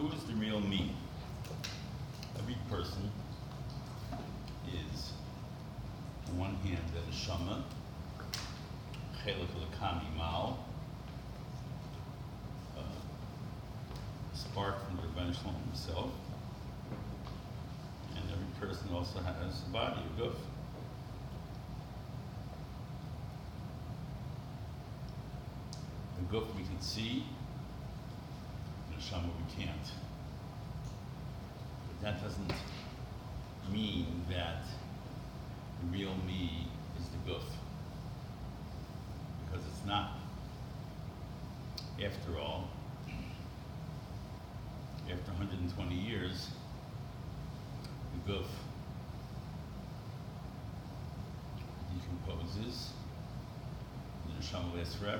Who is the real me? Every person is, on one hand, the neshama, chelik l'kami mal, spark from the Rebbeinu Shalom himself, and every person also has a body, a guf. The guf we can see, the neshama we can't. But that doesn't mean that the real me is the guf, because it's not. After all, after 120 years, the guf decomposes, the neshama lasts forever.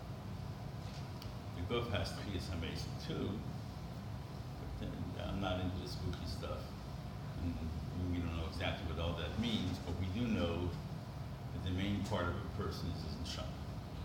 The guf has Tchiyas HaMesim too, but then I'm not into the spooky stuff. And we don't know exactly what all that means, but we do know that the main part of a person is his neshama.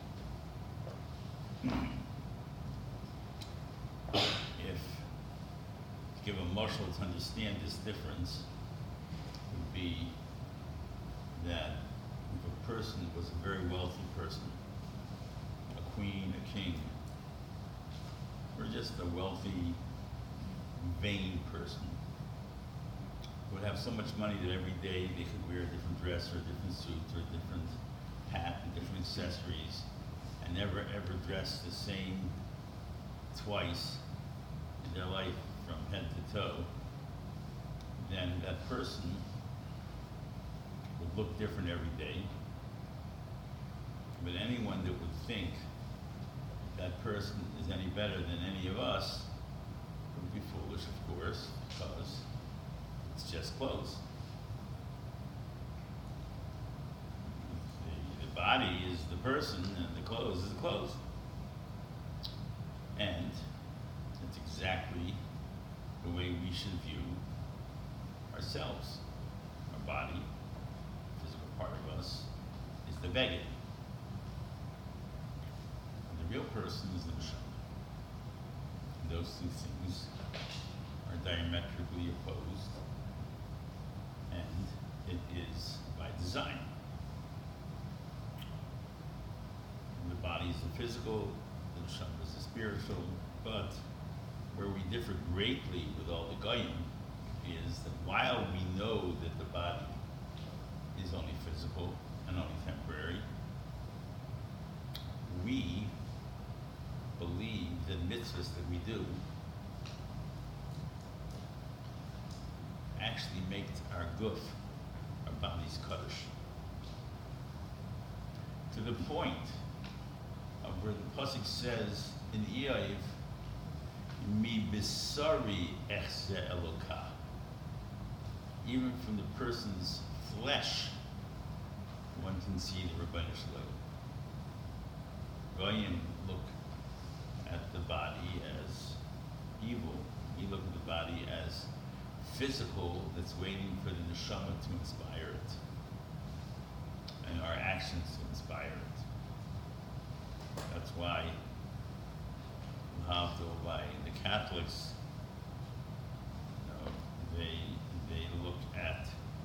If to give a marshal to understand this difference would be that if a person was a very wealthy person, a queen, a king, or just a wealthy, vain person, would have so much money that every day they could wear a different dress or a different suit or a different hat and different accessories, and never ever dress the same twice in their life from head to toe, then that person would look different every day. But anyone that would think that person is any better than any of us would be foolish, of course, because it's just clothes. The body is the person and the clothes is the clothes. And it's exactly the way we should view ourselves. Our body, the physical part of us, is the beggar. And the real person is the neshama. Those two things are diametrically opposed, and it is by design. The body is the physical, the neshama is the spiritual, but where we differ greatly with all the goyim is that while we know that the body is only physical and only temporary, we believe that mitzvahs that we do actually make our guf, our body's kaddish. To the point of where the pasuk says in Eiv, Mi bisari echze Eloka. Even from the person's flesh, one can see the Rebbeinu Shalom. Goyim look at the body as evil. We look at the body as physical that's waiting for the neshama to inspire it, and our actions to inspire it. That's why by the Catholics, they look at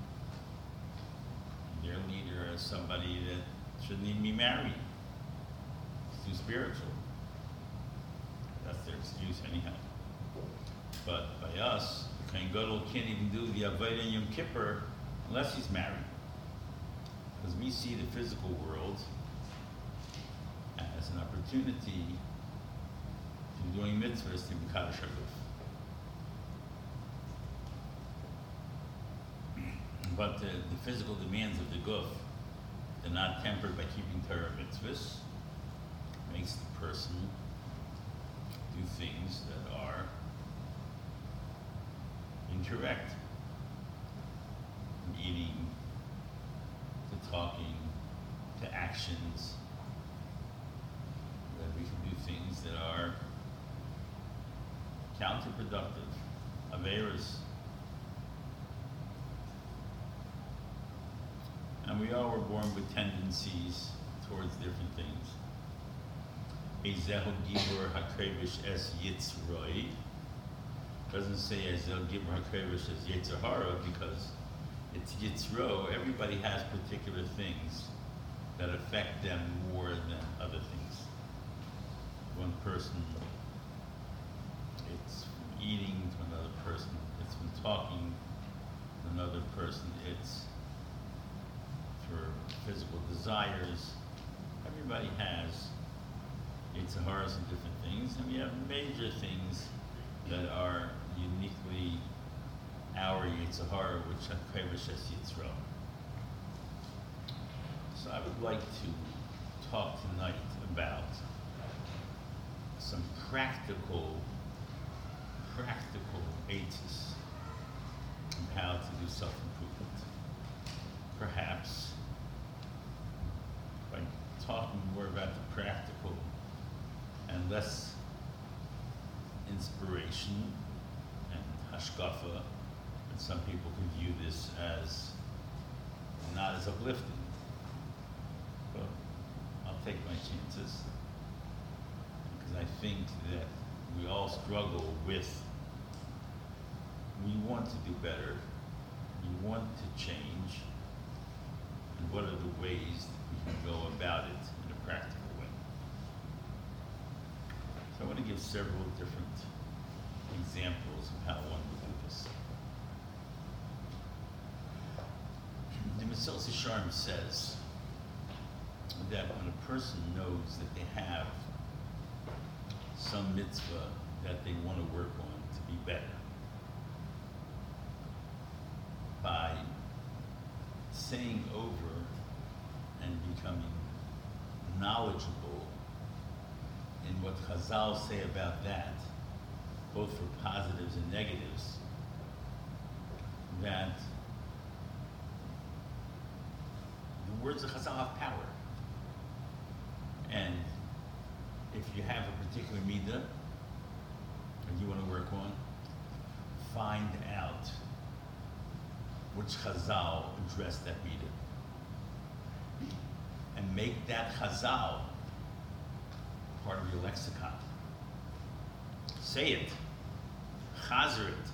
their leader as somebody that shouldn't even be married. It's too spiritual. That's their excuse anyhow. But by us, the Kohen Gadol can't even do the Avodah Yom Kippur unless he's married. Because we see the physical world as an opportunity to doing mitzvahs to be Kaddish HaGuf. But the physical demands of the guf, they're not tempered by keeping Torah mitzvahs, makes the person do things that are incorrect. From eating, to talking, to actions, that we can do things that are counterproductive, averas. And we all were born with tendencies towards different things. Ezehu gibor hakrevish es yitzroi. Doesn't say as they'll give HaKadosh as Yetzer Hara because it's Yitzro. Everybody has particular things that affect them more than other things. One person, it's from eating to another person, it's from talking to another person, it's for physical desires. Everybody has Yetzer Haras and different things, and we have major things that are uniquely our Yetzer Hara, which HaKadosh as Yitzro. So I would like to talk tonight about some practical aids on how to do self-improvement. Perhaps by talking more about the practical and less inspiration and hashkafa, and some people can view this as not as uplifting. But I'll take my chances because I think that we all struggle with, we want to do better, we want to change, and what are the ways that we can go about it in a practical way. So I want to give several different examples of how one would do this. The Mesilas Yesharim says that when a person knows that they have some mitzvah that they want to work on to be better, by saying over and becoming knowledgeable in what Chazal say about that, both for positives and negatives, that the words of Chazal have power. And if you have a particular midah that you want to work on, find out which Chazal addressed that midah. And make that Chazal part of your lexicon. Say it. Chazer it.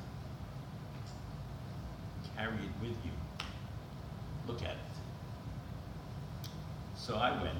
Carry it with you. Look at it. So I went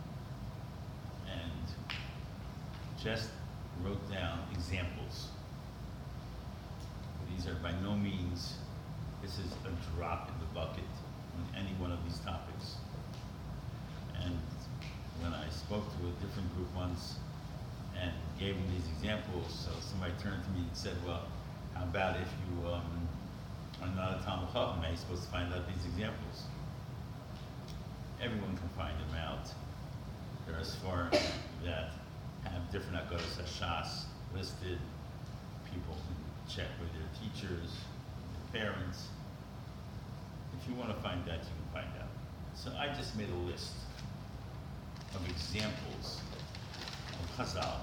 and just wrote down examples. These are by no means, this is a drop in the bucket on any one of these topics. And when I spoke to a different group once and gave them these examples, so somebody turned to me and said, well, how about if you are not a Talmud Chacham, are you supposed to find out these examples? Everyone can find them out. There are Sfarim that have different Agudas HaShas listed. People can check with their teachers, their parents. If you want to find that, you can find out. So I just made a list of examples of Chazal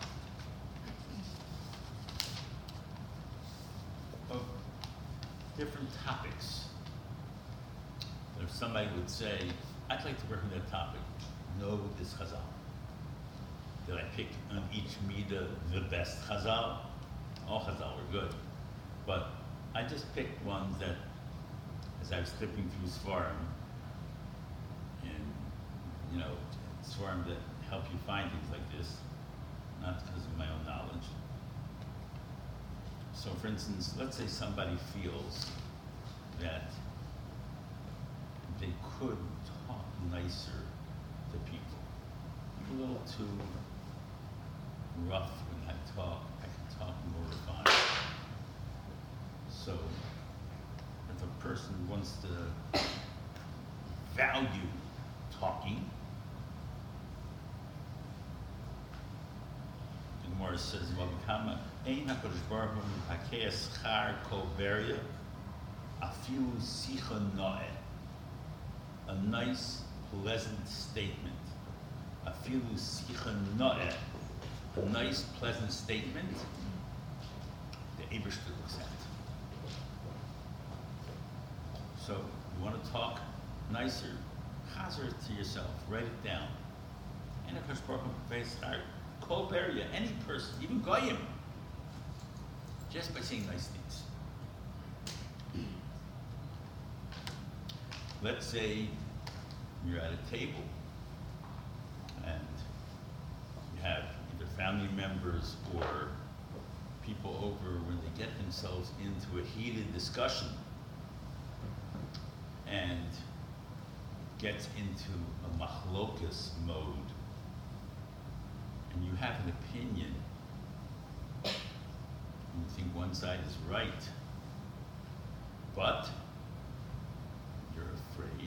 of different topics. If somebody would say, I'd like to work on that topic, know this Chazal. Did I pick on each midah the best Chazal? All Chazal were good. But I just picked ones that, as I was flipping through Sfarim, and Sfarim that help you find things like this, not because of my own knowledge. So for instance, let's say somebody feels that they could talk nicer to people. I'm a little too rough when I talk. I can talk more refined. So if a person wants to value talking, the Gemara says, "V'kama ein HaKadosh Baruch Hu hakei schar kol beria, afilu sicha noeh." A nice, pleasant statement. Afilu sicha noeh. A nice, pleasant statement. The Eibishter looks at. So you want to talk nicer? Chazer it to yourself. Write it down. And HaKadosh Baruch Hu hakei schar kol beria. Any person, even goyim, just by saying nice things. Let's say you're at a table and you have either family members or people over when they get themselves into a heated discussion and gets into a machlokas mode, and you have an opinion, and you think one side is right, but you're afraid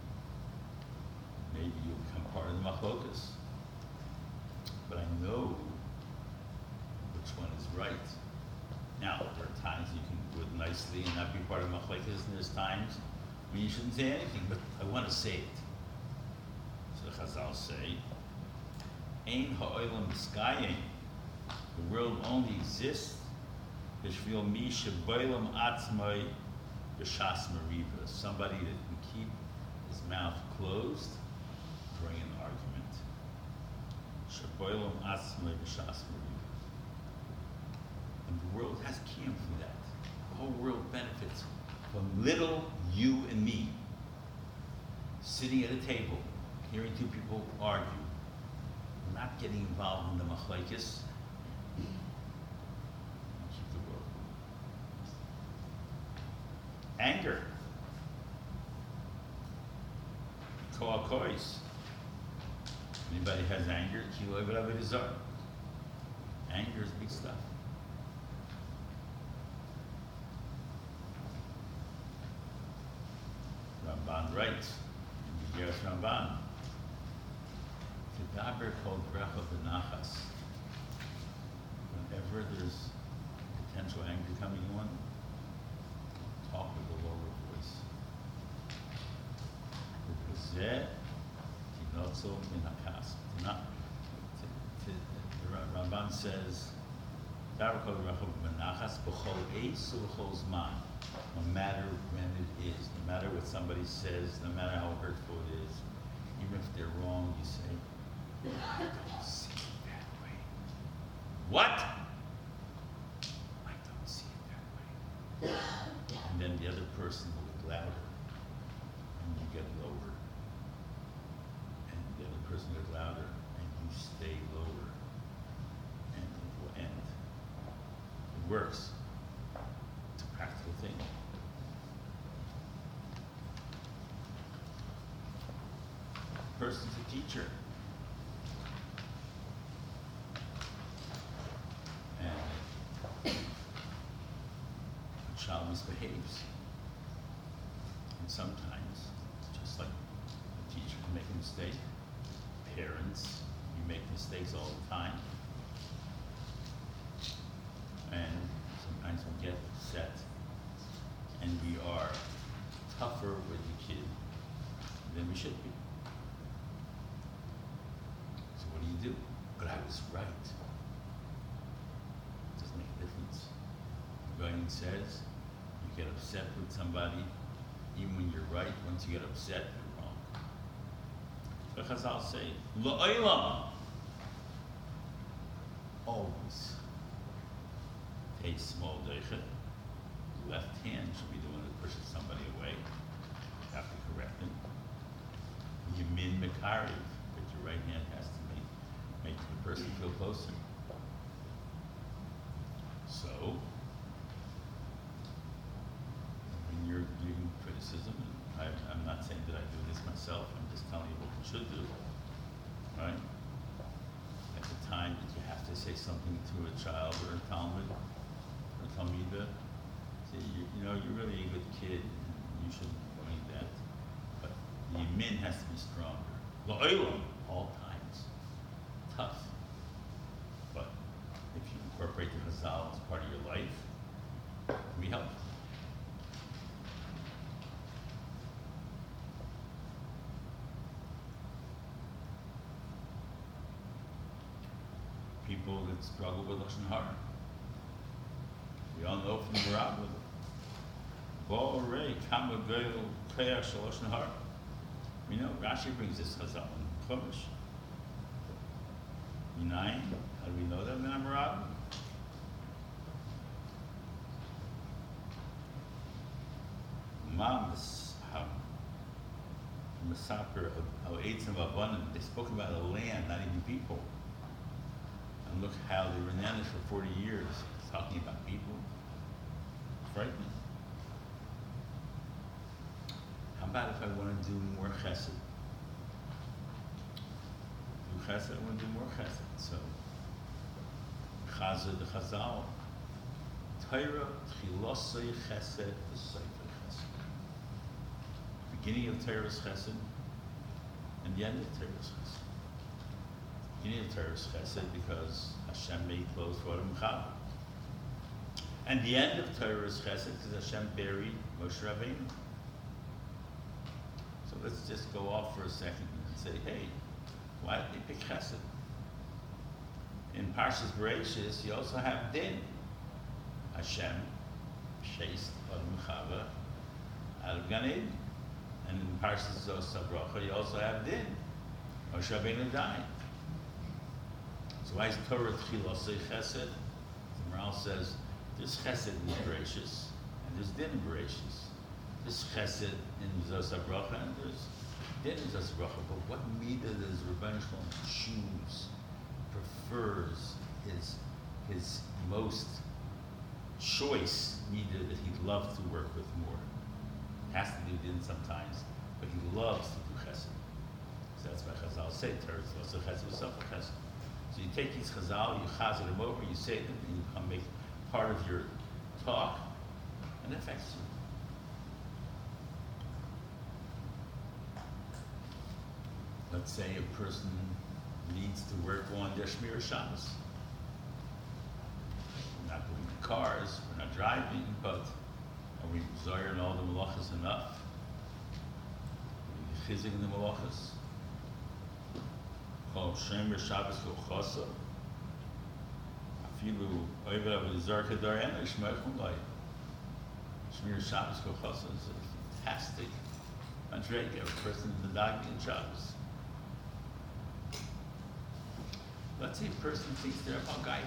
maybe you'll become part of the machlokas. But I know which one is right. Now, there are times you can do it nicely and not be part of machlokas, and there's times when you shouldn't say anything, but I want to say it. So the Chazal say, Ein ha'olam b'skayim. The world only exists b'shvil mi sheboilam atzmai b'shas mariva. Somebody that can keep his mouth closed during an argument. Sheboilam atzmai b'shas mariva. And the world has kiyum for that. The whole world benefits from little you and me sitting at a table, hearing two people argue, not getting involved in the machlekes, keep the world. Anger. Koakois. Anybody has anger? Anger is big stuff. Ramban writes, in Yiras Ramban, Kedaber called bracha b'nachas. Whenever there's potential anger coming on, talk with a lower voice. Zeh tinotzo min hakas. The Ramban says, Kedaber called bracha b'nachas b'chol eis u'b'chol zman. No matter when it is, no matter what somebody says, no matter how hurtful it is, even if they're wrong, you say, I don't see it that way. What? I don't see it that way. And then the other person will get louder, and you get lower. And the other person gets louder, and you stay lower. And it will end. It works. It's a practical thing. Person's a teacher. And a child misbehaves. And sometimes, just like a teacher can make a mistake, parents, you make mistakes all the time. And sometimes we get upset. And we are tougher with the kid than we should be. What do you do? But I was right. It doesn't make a difference. The Rebbeinu says you get upset with somebody, even when you're right. Once you get upset, you're wrong. The Chazal say, La'olam. Always. Take small deichet. Left hand should be the one that pushes somebody away. You have to correct him. Yamin mekariv, but your right hand has to make the person feel closer. So, when you're giving criticism, I'm not saying that I do this myself, I'm just telling you what you should do, right? At the time that you have to say something to a child or a Talmud or a Talmida, say, you know, you're really a good kid, you shouldn't be doing that. But the Yamin has to be stronger. La'olam, all times. Tough. But if you incorporate the Chazal as part of your life, it can be helpful. People that struggle with Lashon Hara. We all know from the Rabbah, Bo'orei kama goyel koyach shel Lashon Hara. We know Rashi brings this Chazal in Chumash. Minayin, how do we know that? Min HaMarab. Rambam, Masaper of Eitzim Avanim, they spoke about a land, not even people. And look how they were managed for 40 years, talking about people. Frightening. How about if I want to do more chesed? Do chesed, I want to do more chesed. So, Chazal, the Chazal, Torah, Tchilosei Chesed, V'Sefer Chesed. Beginning of Torah is Chesed, and the end of Torah is Chesed. Beginning of Torah is Chesed because Hashem made clothes for Adam Chava. And the end of Torah is Chesed because Hashem buried Moshe Rabbeinu. So let's just go off for a second and say, hey, why did they pick Chesed? In Parshas Bereishis, you also have Din. Hashem chased Adam Chava out of Gan Eden. And in Parshas Zos HaBracha, you also have Din. Moshe Rabbeinu died. So why is Torah Tchilosei Chesed? The Maharal says, there's Chesed in Bereishis, and there's Din in Bereishis. There's Chesed in Zos HaBracha, and there's Din in Zos HaBracha. But what midah does Rebbeinu Shalom choose, prefers, his most choice midah that he'd love to work with more? Has to do Din sometimes, but he loves to do Chesed. So that's why Chazal say, Torah Tchilosei Chesed V'Sefer Chesed. So you take these Chazal, you chazal them over, you say them, and you come make part of your talk, and it affects you. Let's say a person needs to work on their Shmir Shabbos. We're not doing the cars, we're not driving, but are we zoyer in all the malachas enough? Are we chizing the malachas? Called Shmir Shabbos Chosa. Afilu Oiva V'Zarka Darena Shmeichum Lai. Shmir Shabbos Chosa is a fantastic madrega, a person in the Dagi and Shabbos. Let's say a person thinks they're a guy,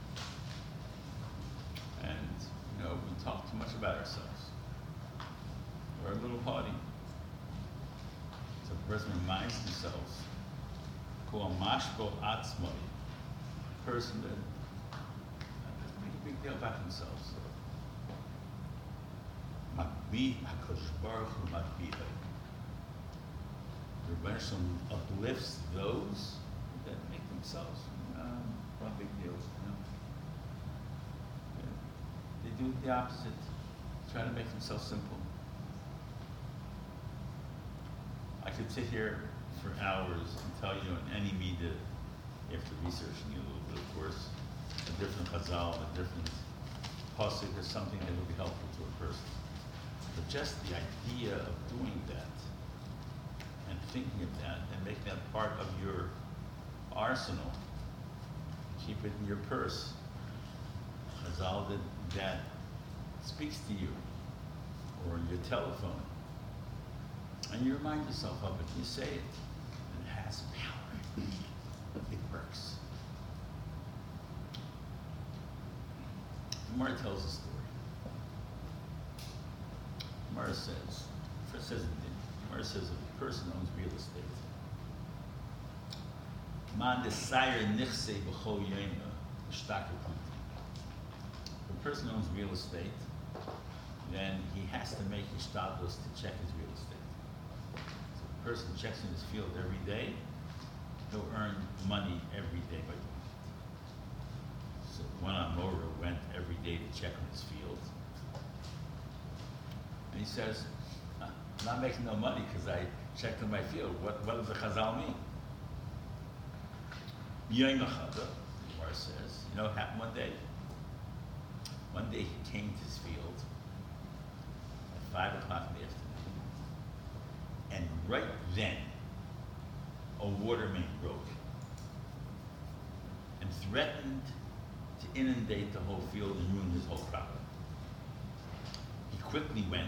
and we talk too much about ourselves. We're a little haughty. So the person reminds themselves, called Mashko Atzmai, a person that doesn't make a big deal about themselves. Makbi HaKadosh Baruch Hu Makbi. The Rebbeinu Shalom uplifts those that make themselves not big deals. They do the opposite, try to make themselves simple. I could sit here for hours and tell you in any midah, after researching it a little bit, of course, a different chazal, a different pasuk, or something that would be helpful to a person. But just the idea of doing that and thinking of that and making that part of your arsenal, keep it in your purse. Chazal that speaks to you, or on your telephone, and you remind yourself of it. You say it, and it has power. It works. Gemara tells a story. Gemara says, first says Gemara says if a person owns real estate, man desire nichse b'chol yema shtaker punti. If a person owns real estate, then he has to make hishtadlus to check his real estate. So if a person checks in his field every day, he'll earn money every day by doing it. So one Amora went every day to check on his field, and he says, I'm not making no money because I checked on my field. What does the Chazal mean? Yom Echad, the Gemara says, you know what happened one day? One day he came to his field at 5 o'clock in the afternoon, and right then a water main broke and threatened to inundate the whole field and ruin his whole property. He quickly went,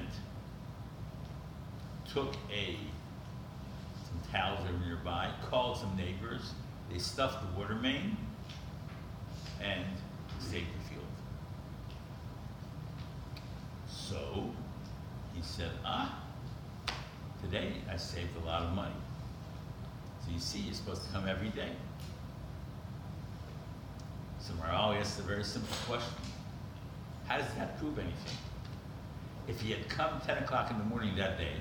took some towels that were nearby, called some neighbors, they stuffed the water main, and saved the field. So, he said, today I saved a lot of money. So you see, you're supposed to come every day. So Maharal asked a very simple question. How does that prove anything? If he had come 10 o'clock in the morning that day,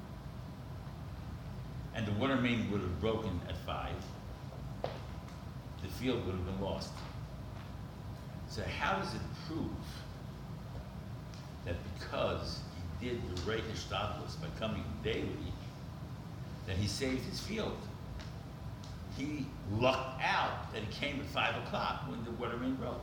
and the water main would have broken at 5, the field would have been lost. So how does it prove that because he did the Reich Hishtadlus by coming daily, that he saved his field? He lucked out that he came at 5 o'clock when the water main broke.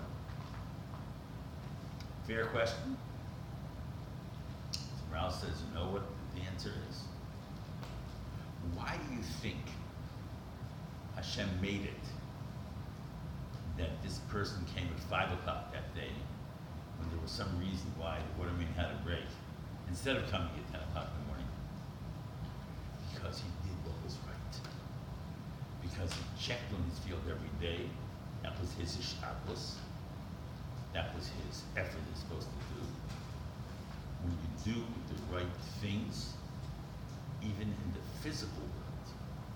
Fair question? Maharal says, you know what the answer is? Why do you think Hashem made it that this person came at 5 o'clock that day when there was some reason why the water main had a break, instead of coming at 10 o'clock in the morning? Because he did what was right. Because he checked on his field every day. That was his Hishtadlus. That was his effort he's supposed to do. When you do the right things, even in the physical world,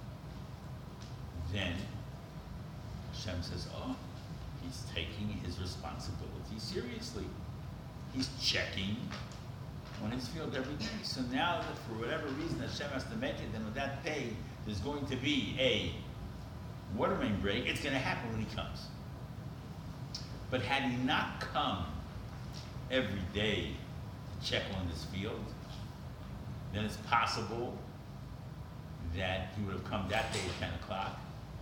then Hashem says, he's taking his responsibility seriously. He's checking on his field every day. So now that for whatever reason Hashem has to make it, then with that day, there's going to be a water main break. It's going to happen when he comes. But had he not come every day to check on this field, then it's possible that he would have come that day at 10 o'clock,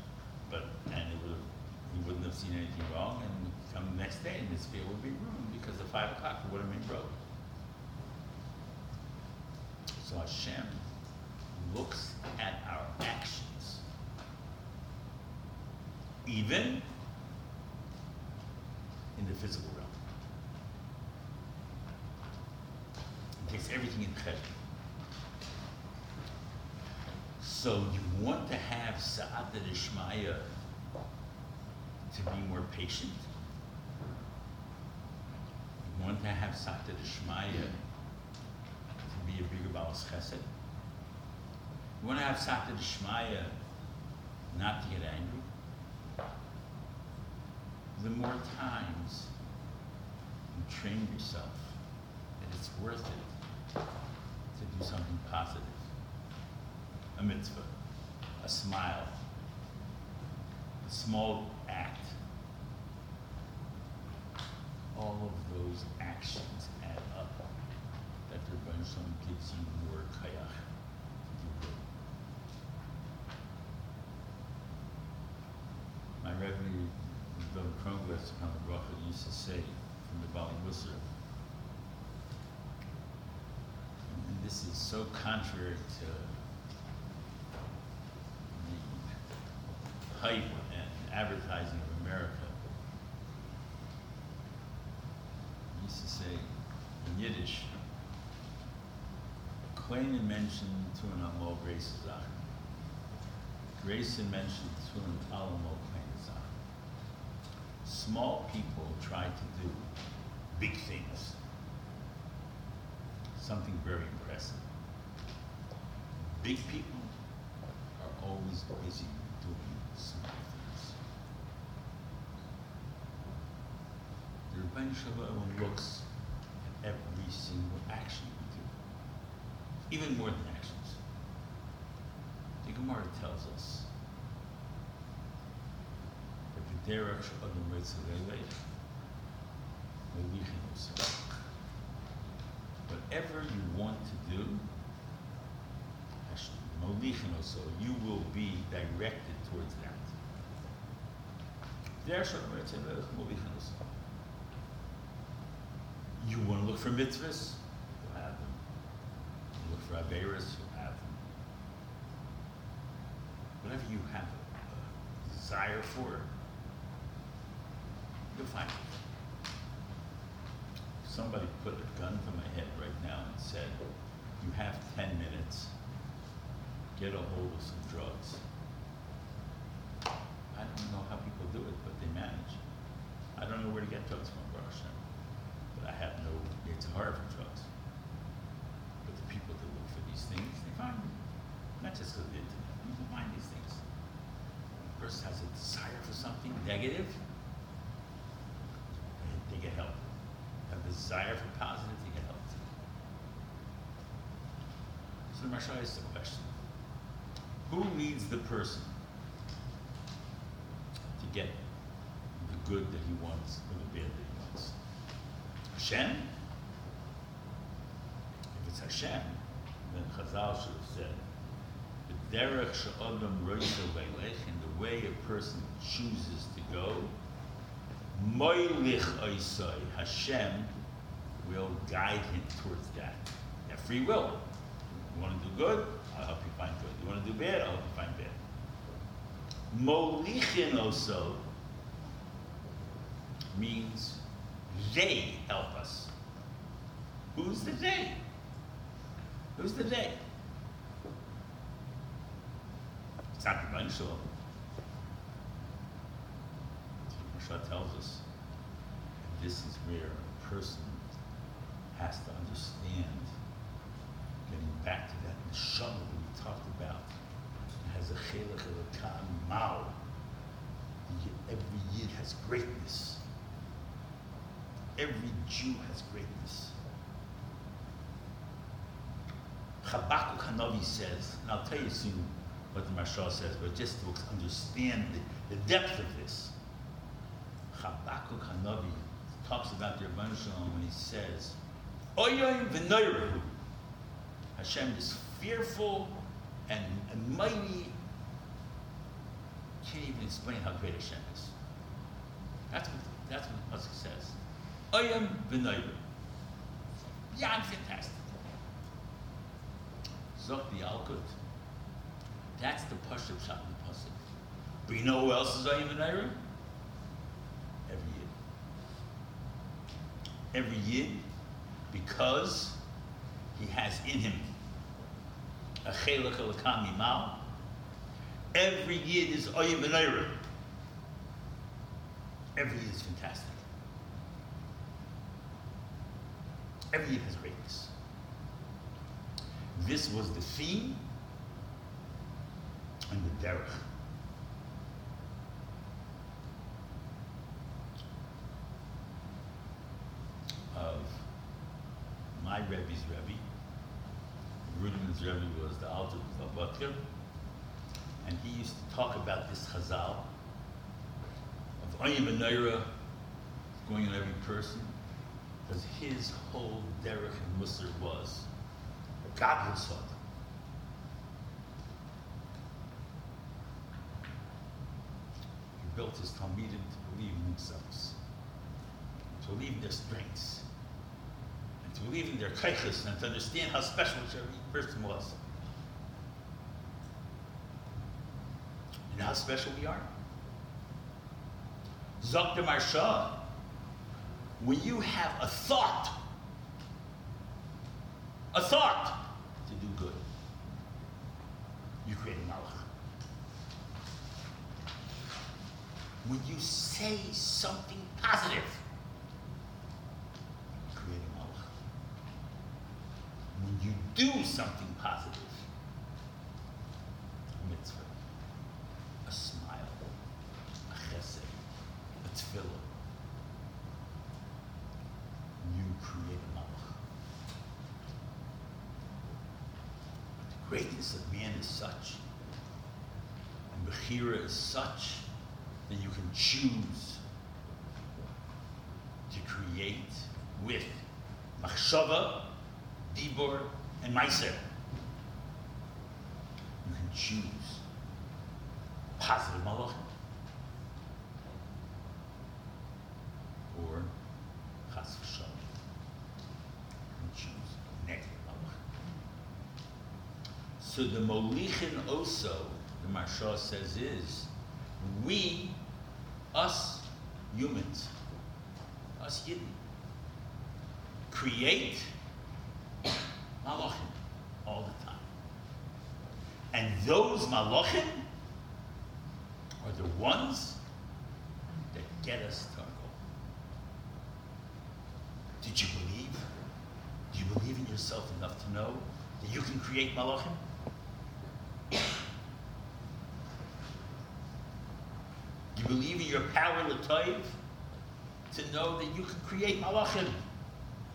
he wouldn't have seen anything wrong, and come the next day and this field would be ruined because at 5 o'clock the water main broke. So Hashem looks at our actions, even in the physical realm. He takes everything in credit. So you want to have Sa'ata D'Shmaya to be more patient. You want to have Sa'ata D'Shmaya to be a bigger Balas Chesed. You want to have Sa'ata D'Shmaya not to get angry. The more times you train yourself that it's worth it to do something positive, a mitzvah, a smile, a small act, all of those actions add up, that the Rebbeinu Shalom gives you more kayach to do good. My Rebbe, Rabbi Kronglitz, on the Bracha, used to say from the Bali Musar, and this is so contrary to the hype and advertising of America. He used to say in Yiddish, Kleine Menschen tun amol Grace Sachen. Grace and Menschen tun allemol kleine Sachen. Small people try to do big things, something very impressive. Big people are always busy doing small things. The Rebbeinu Shalom looks at every single action we do, even more than actions. The Gemara tells us that the derech she'adam reitzeh leileh, molichin oseh. Whatever you want to do, molichin oseh, you will be directed towards that. Derech she'adam reitzeh leileh, molichin oseh. You want to look for mitzvahs? You'll have them. You look for averos? You'll have them. Whatever you have a desire for, you'll find it. If somebody put a gun to my head right now and said, you have 10 minutes, get a hold of some drugs. I don't know how people do it, but they manage. I don't know where to get drugs from, Baruch Hashem. But I have no Yetzer Hara for drugs. But desire for positive to get helped. So the Maharsha asks the question, who leads the person to get the good that he wants or the bad that he wants? Hashem? If it's Hashem, then Chazal should have said, the derech she'odam roisa ve'lech, in the way a person chooses to go, moilich oisai, Hashem will guide him towards that. You have free will. You want to do good? I'll help you find good. You want to do bad? I'll help you find bad. Molichin also means they help us. Who's the they? Who's the they? It's not the Rebbeinu Shalom. Maharsha tells us this is where a person has to understand, getting back to that neshama that we talked about. It has a chelek elokam mao. Every yid has greatness. Every Jew has greatness. Habakkuk Hanavi says, and I'll tell you soon what the Maharsha says, but just to understand the depth of this. Habakkuk Hanavi talks about the Rebbeinu Shalom when he says, Oyoim v'noirahu. Hashem is fearful and mighty. Can't even explain how great Hashem is. That's what Pasuk says. Oyoim v'noirahu. Beyond fantastic. Zok the Alkut. That's the Pasuk shot in the Pasuk. But you know who else is Oyoim v'noirahu? Every yid, because he has in him a chelek elokam mimao. Every yid is oyim v'noira. Every yid is fantastic. Every yid has greatness. This was the theme and the derech of my Rebbe's Rebbe. Rudiman's Rebbe was the Alter Vatker, and he used to talk about this Chazal of Oyim v'noira going on every person, because his whole derech and musar was God Himself. He built his Talmidim to believe in themselves, to believe in their strengths, to believe in their kaiches, and to understand how special each person was. You know how special we are? Zok the Maharsha, when you have a thought to do good, you create a malach. When you say something positive, when you do something positive, a mitzvah, a smile, a chesed, a tefillah, you create a malach. The greatness of man is such, and Bechira is such, that you can choose to create with machshava, dibur, and meiser. You can choose positive malachim or chas v'shalom. You can choose negative malachim. So the molichin also, the Maharsha says, is we, us humans, us Yidden, create malachim all the time. And those malachim are the ones that get us to our goal. Did you believe? Do you believe in yourself enough to know that you can create malachim? You believe in your power, L'Tov, to know that you can create malachim.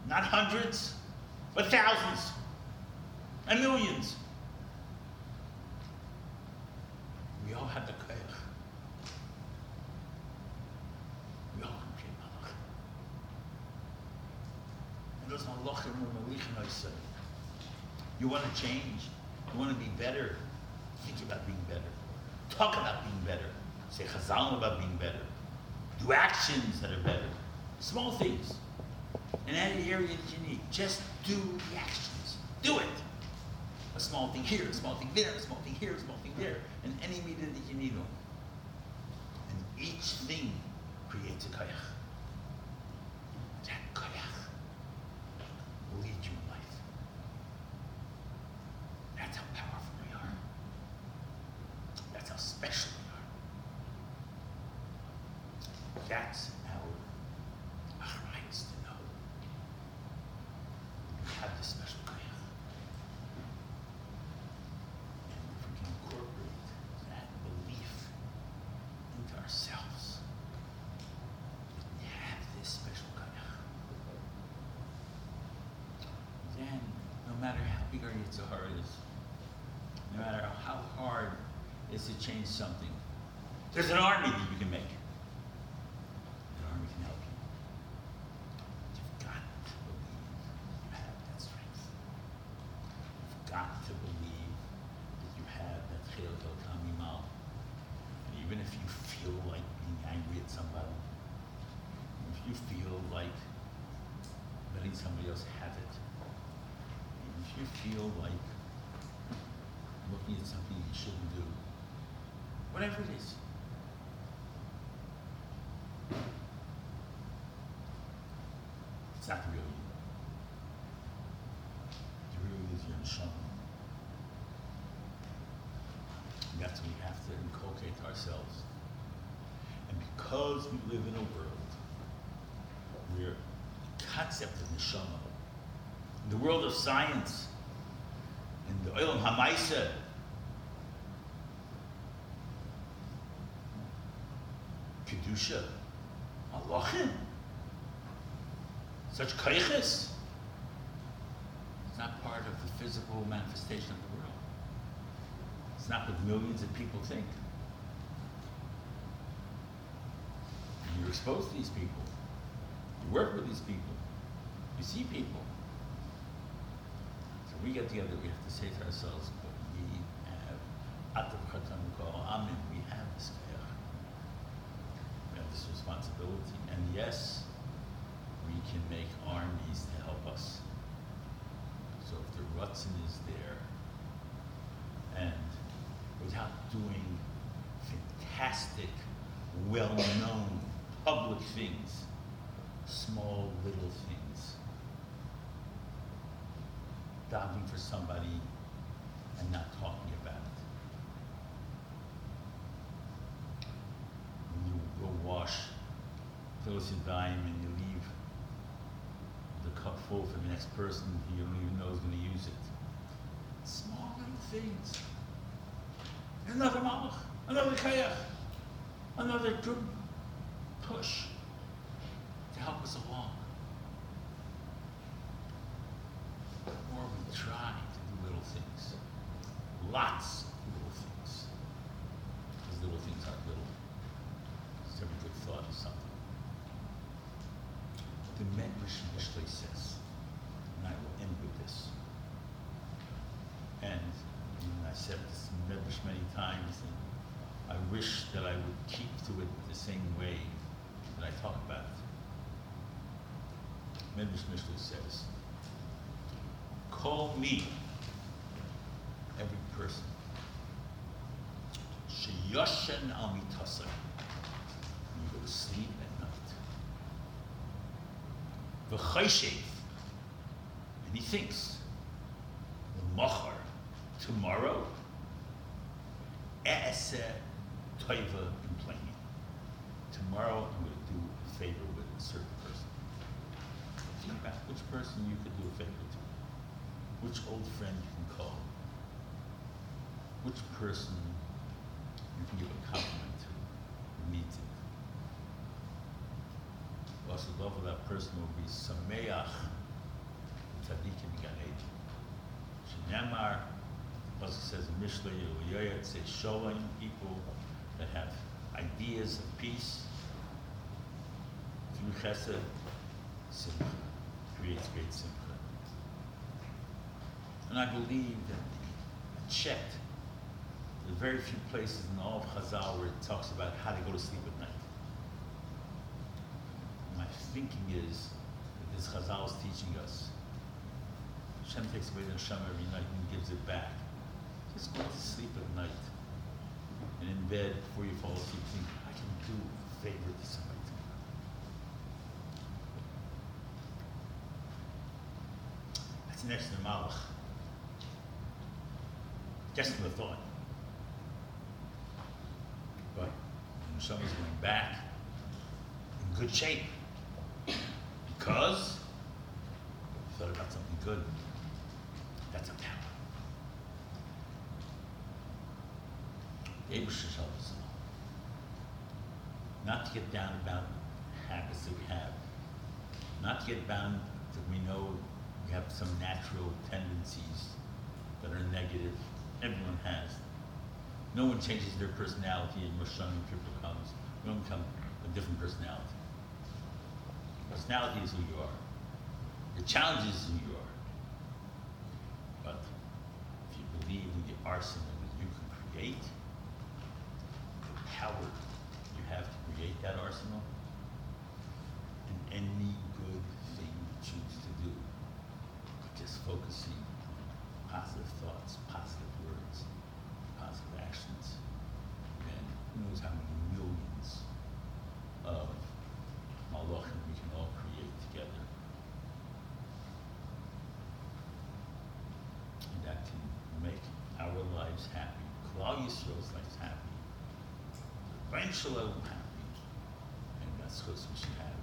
Not hundreds, but thousands and millions. We all have the koyach. We all can create malach. And those malachim are malichin say, you want to change, you want to be better, think about being better. Talk about being better. Say chazal about being better. Do actions that are better. Small things. In any area that you need, just do the actions. Do it. A small thing here, a small thing there, a small thing here, a small thing there, in any media that you need on. And each thing creates a koyach. That koyach will lead you in life. That's how powerful we are. That's how special we are. That's our rights to know. We have this special koyach. And if we can incorporate that belief into ourselves, we have this special koyach. Then, no matter how big our Yetzer Hara is, no matter how hard it is to change something, there's an army that you can make. An army can help you. You've got to believe you have that strength. You've got to believe that you have that chilek el mimal. And even if you feel like being angry at somebody, if you feel like letting somebody else have it, if you feel like looking at something you shouldn't do, whatever it is, it's not the real you. The real you is your neshama. And that's what we have to inculcate to ourselves. And because we live in a world where the concept of neshama, in the world of science, in the Olam HaMaisa, Kedusha, Malachim, such koyches, it's not part of the physical manifestation of the world. It's not what millions of people think. And you're exposed to these people. You work with these people. You see people. So we get together, we have to say to ourselves, but we have, Amen, we have this koyach. We have this responsibility. And yes, we can make armies to help us. So if the Rutzen is there, and without doing fantastic, well-known public things, small little things, davening for somebody and not talking about it. When you go wash, fill us your dime, and you leave the cup full for the next person who you don't even know is going to use it. Small little things. Another malach, another koyach, another good push to help us along. The more we try to do little things, lots of little things, because little things aren't little. Because every good thought is something. The Medrash Mishlei says, and I will end with this, and I said this Medrash many times, and I wish that I would keep to it the same way that I talk about it. Medrash Mishlei says, call me, every person, sheyoshen al mitaseh, when you go to sleep at night, v'chayshev, and he thinks, l'machar, tomorrow, e'aseh toiva complaining. Tomorrow I'm going to do a favor with a certain person. Think about which person you could do a favor to. Which old friend you can call. Which person you can give a compliment to, who needs it. Also, love of that person will be sameach tzaddikim in Gan Eden. Shenamar, Pasuk says in Mishlei Yoyah, it says Sholem, people that have ideas of peace, through Chesed, Simcha, creates great Simcha. And I believe that I checked, there's very few places in all of Chazal where it talks about how to go to sleep at night. My thinking is that this Chazal is teaching us. Hashem takes away the neshama every night and gives it back. Just go to sleep at night. And in bed, before you fall asleep, think, I can do a favor to somebody tomorrow. That's an extra malach. Just the thought. But when someone's going back in good shape, because you thought about something good, that's a power. The Eibush should help us all. Not to get down about habits that we have. Not to get bound that we know we have some natural tendencies that are negative. Everyone has. No one changes their personality and Rosh Hashanah Kippur comes. We don't become a different personality. Personality is who you are. The challenge is who you are. But if you believe in the arsenal that you can create, the power you have to create that arsenal, and any good thing you choose to do, just focusing on positive thoughts, positive words, positive actions, and who knows how many millions of malachim we can all create together. And that can make our lives happy, Klal Yisrael's lives happy, Ren Shalom happy, and that's what we should have.